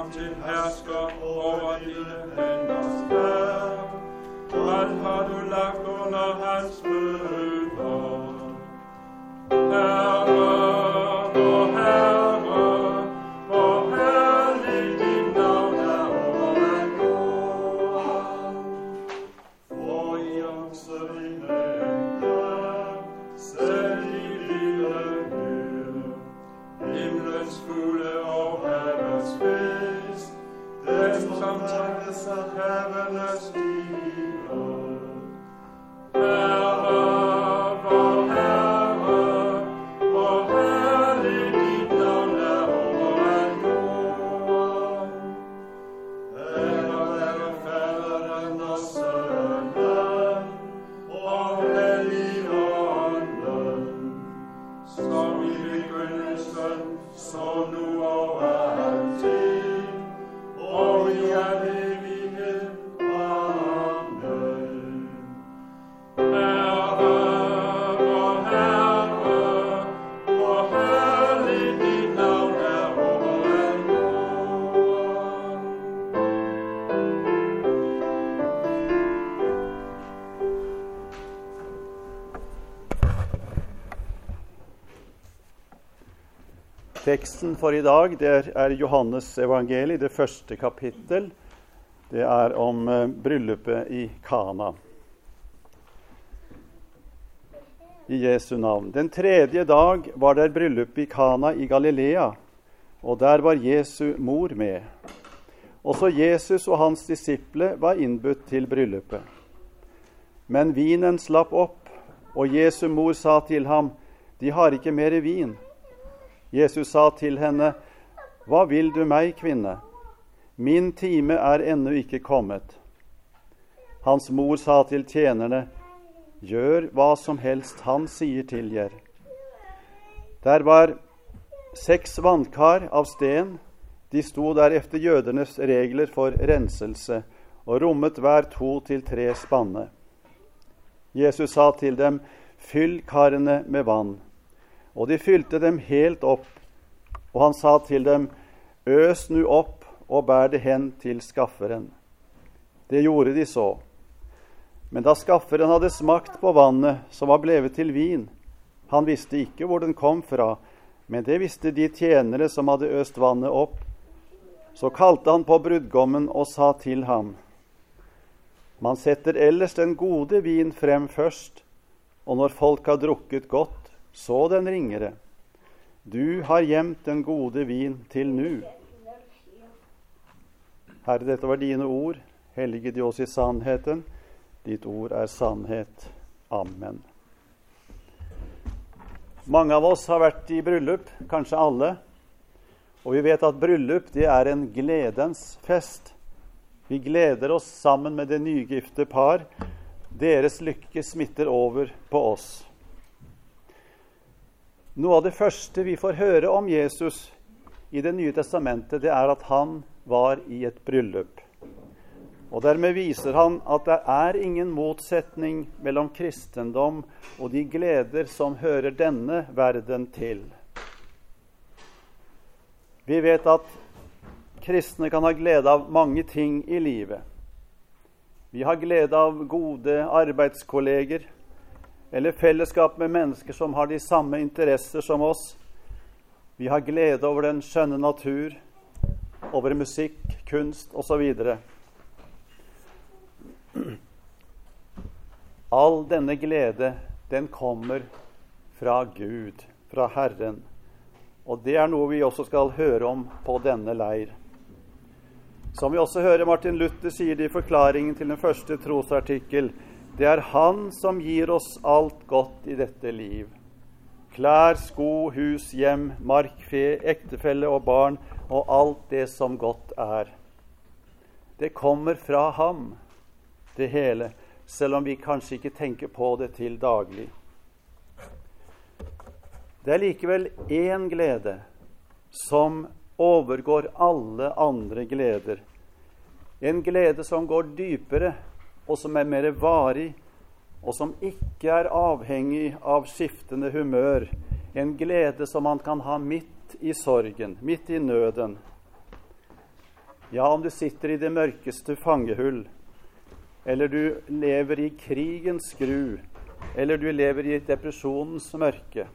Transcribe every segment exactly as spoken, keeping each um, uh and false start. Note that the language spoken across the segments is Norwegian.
ham til hersker over dine henders verk. Alt har du lagt under hans fødder. Herre, vår Herre, hvor herlig dit navn er over al jorden. For i akser dine engler, selv i lille hyr, himmelens fugle og havets fisk, dem som takkes af havenes stiger. Herre, vor Herre, hvor herlig dit navn er over al jorden. Ære være Faderen og Sønnen og Helligånden, som i begyndelsen, så nu og altid, og i al evighed. Amen. Herre, vor Herre, hvor herlig dit navn er over al jorden. Teksten for i dag, det er Johannes evangeliet, det første kapittel. Det er om eh, bryllupet i Kana. I Jesu navn. Den tredje dag var det bryllup i Kana i Galilea, og der var Jesu mor med. Også Jesus og hans disiple var innbudt til bryllupet. Men vinen slapp opp, og Jesu mor sa til ham, de har ikke mer vin. Jesus sa til henne, hva vil du meg, kvinne? Min time er ennå ikke kommet. Hans mor sa til tjenerne, gjør hva som helst han sier til jer. Der var seks vannkar av sten. De sto der efter jødernes regler for renselse, og rommet hver to til tre spanne. Jesus sa til dem, fyll karene med vann. Og de fylte dem helt opp, og han sa til dem, øs nu opp og bær det hen til skafferen. Det gjorde de så. Men da skafferen hadde smakt på vannet som var blevet til vin, han visste ikke hvor den kom fra, men det visste de tjenere som hadde øst vannet opp, så kalte han på brudgommen og sa til ham, man setter ellers den gode vin frem først, og når folk har drukket godt, så den ringere. Du har gjemt den gode vin til nu. Herre, dette var dine ord. Hellige de oss i sannheten. Ditt ord er sannhet. Amen. Mange av oss har vært i bryllup, kanskje alle. Og vi vet at bryllup, det er en gledens fest. Vi gleder oss sammen med det nygifte par. Deres lykke smitter over på oss. Noe av det første vi får høre om Jesus i Det nye testamentet, det er at han var i et bryllup. Og dermed viser han at det er ingen motsetning mellom kristendom og de gleder som hører denne verden til. Vi vet at kristne kan ha glede av mange ting i livet. Vi har glede av gode arbeidskolleger, eller fellesskap med mennesker som har de samme interesser som oss. Vi har glede over den skjønne natur, over musikk, kunst og så videre. All denne glede, den kommer fra Gud, fra Herren. Og det er noe vi også skal høre om på denne leir. Som vi også hører Martin Luther sier det i forklaringen til den første trosartikkel, det er han som gir oss alt godt i dette liv. Klær, sko, hus, hjem, mark, fe, ektefelle og barn, og alt det som godt er. Det kommer fra ham, det hele, selv om vi kanskje ikke tenker på det til daglig. Det er likevel en glede som overgår alle andre gleder. En glede som går dypere, og som er mer varig, og som ikke er avhengig av skiftende humør. En glede som man kan ha midt i sorgen, midt i nøden. Ja, om du sitter i det mørkeste fangehull, eller du lever i krigens skru, eller du lever i depresjonens mørke.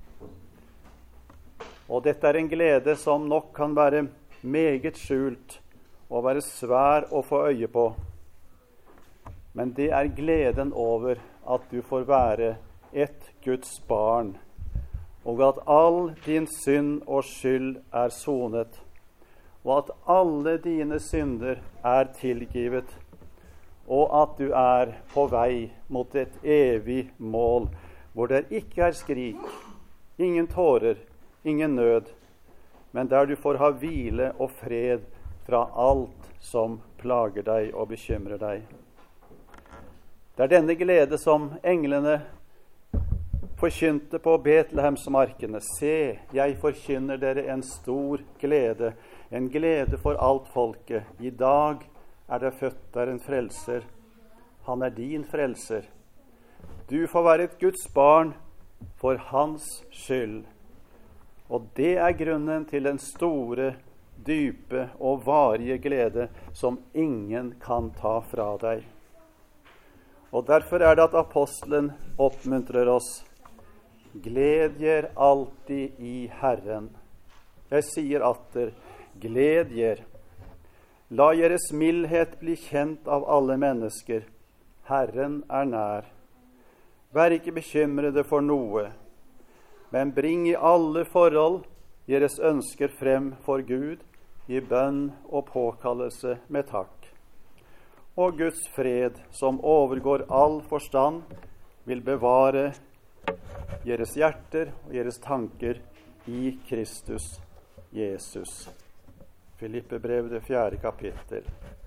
Og dette er en glede som nok kan være meget skjult og være svær å få øye på. Men det er gleden over at du får være et Guds barn, og at all din synd og skyld er sonet, og at alle dine synder er tilgivet, og at du er på vei mot et evig mål, hvor det ikke er skrik, ingen tårer, ingen nød, men der du får ha hvile og fred fra alt som plager deg og bekymrer deg. Det er denne glede som englene forkynte på Betlehemsmarkene. Se, jeg forkynner dere en stor glede, en glede for alt folket. I dag er det født der en frelser. Han er din frelser. Du får være et Guds barn for hans skyld. Og det er grunnen til den store, dype og varige glede som ingen kan ta fra deg. Og derfor er det at apostelen oppmuntrer oss. Gled dere alltid i Herren. Jeg sier atter, gled dere. La deres mildhet bli kjent av alle mennesker. Herren er nær. Vær ikke bekymrede for noe, men bring i alle forhold deres ønsker frem for Gud i bønn og påkallelse med takk. Og Guds fred, som overgår all forstand, vil bevare deres hjerter og deres tanker i Kristus Jesus. Filippebrev, det fjerde kapittel.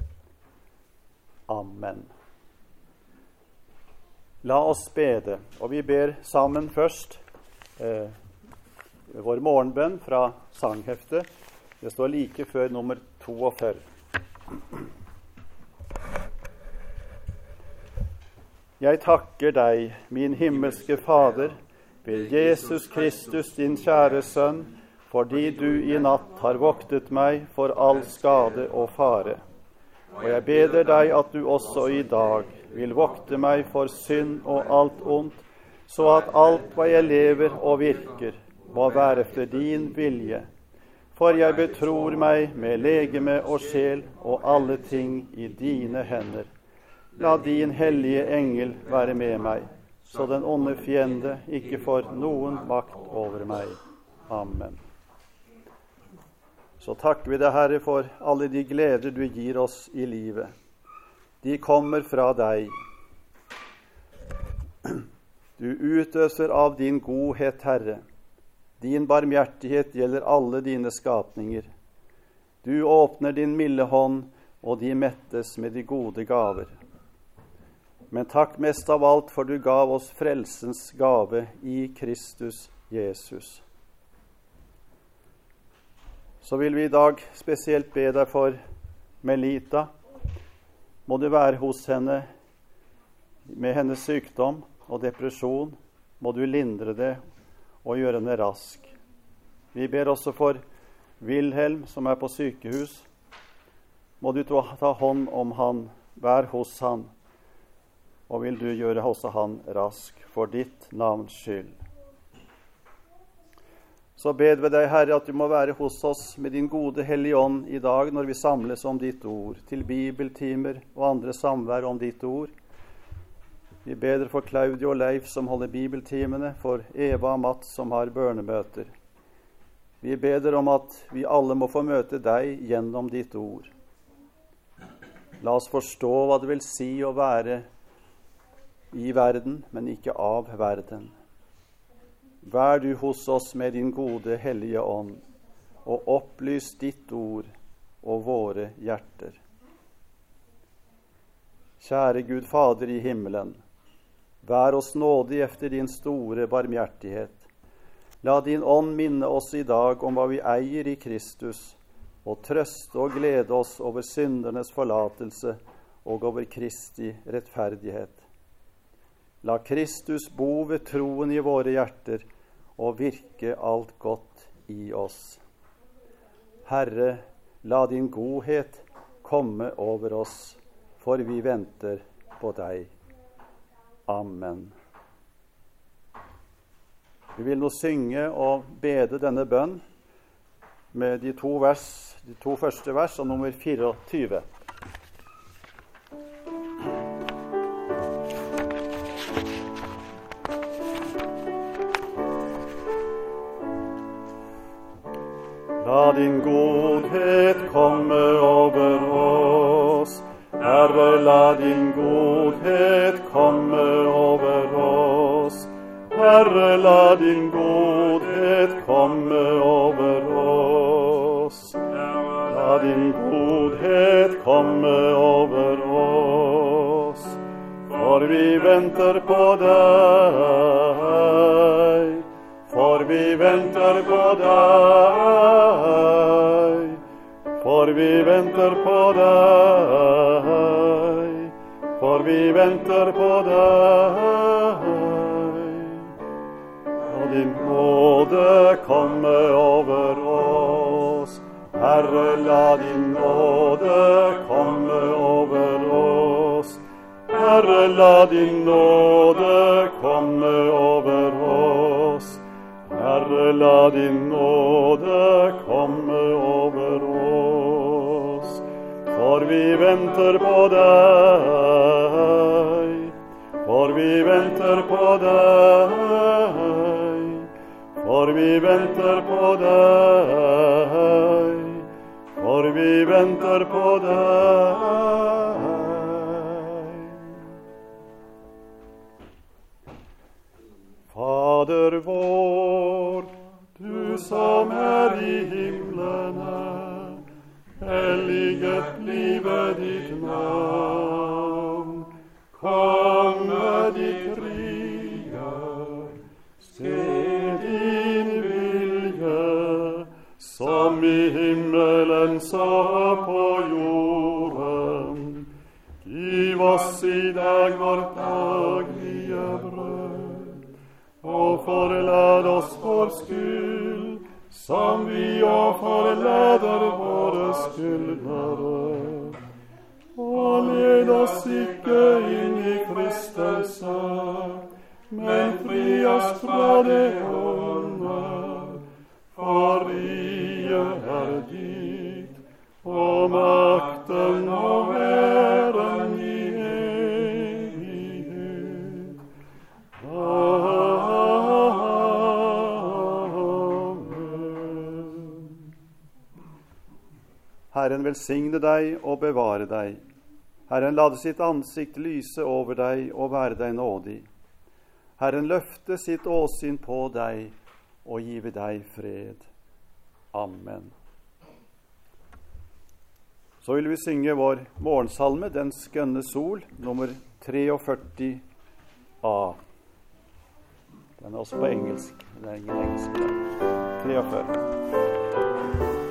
Amen. La oss bede, og vi ber sammen først eh, vår morgenbønn fra sangheftet. Det står like før nummer toogfyrre. Jeg takker deg, min himmelske Fader, ved Jesus Kristus, din kjære Sønn, fordi du i natt har voktet meg for all skade og fare. Og jeg beder deg at du også i dag vil vokte meg for synd og alt ondt, så at alt hva jeg lever og virker, må være efter din vilje. For jeg betror meg med legeme og sjel og alle ting i dine hender. La din hellige engel være med meg, så den onde fiende ikke får noen makt over meg. Amen. Så takker vi deg, Herre, for alle de gleder du gir oss i livet. De kommer fra deg. Du utøser av din godhet, Herre. Din barmhjertighet gjelder alle dine skapninger. Du åpner din milde hånd, og de mettes med de gode gaver. Men takk mest av alt, for du gav oss frelsens gave i Kristus Jesus. Så vil vi i dag spesielt be deg for Melita. Må du være hos henne med hennes sykdom og depresjon. Må du lindre det og gjøre henne rask. Vi ber også for Wilhelm, som er på sykehus. Må du ta hånd om han, vær hos han, og vil du gjøre også han rask for ditt navns skyld. Så ber vi deg, Herre, at du må være hos oss med din gode hellige ånd i dag når vi samles om ditt ord, til bibeltimer og andre samvær om ditt ord. Vi ber for Claudio og Leif som holder bibeltimene, for Eva og Mats som har børnemøter. Vi ber om at vi alle må få møte deg gjennom ditt ord. La oss forstå hva det vil si å være i verden, men ikke av verden. Vær du hos oss med din gode hellige ånd, og opplys ditt ord og våre hjerter. Kjære Gud Fader i himmelen, vær oss nådig efter din store barmhjertighet. La din ånd minne oss i dag om hva vi eier i Kristus, og trøste og glede oss over syndernes forlatelse og over Kristi rettferdighet. La Kristus bo ved troen i våre hjerter og virke alt godt i oss. Herre, la din godhet komme over oss, for vi venter på deg. Amen. Vi vil nå synge og bede denne bønn med de to, vers, de to første vers og nummer fireogtyve. La din godhet komme over oss, Herre, la din godhet komme over oss. Herre, la din godhet komme over oss. La din godhet komme over oss. For vi venter på deg, for vi venter på deg, for vi venter på deg, for vi venter på deg. Og din nåde komme over oss, Herre, la din nåde komme over oss. Herre, la din nåde komme over oss. Herre, la din nåde komme over oss. For vi venter på deg, for vi venter på deg, for vi venter på deg, for vi venter på deg. Fader vår, du som er i himlene, helliget blive ditt navn. Komme ditt rike, skje din vilje, som i himmelen så på jorden. Giv oss i dag vårt daglige brød, og forlad oss vår skyld, som vi og forlader våre skyldnere. Og led oss ikke inn i fristelse, men fri oss fra det onde. For riket er ditt, og makten og æren i evighet. Herren velsigne deg og bevare deg. Herren lade sitt ansikt lyse over deg og være deg nådig. Herren løfte sitt åsyn på deg og give deg fred. Amen. Så vil vi synge vår morgensalme, Den skønne sol, nummer førtitre A. Den er også på engelsk. Det er ingen engelsk. førtitre.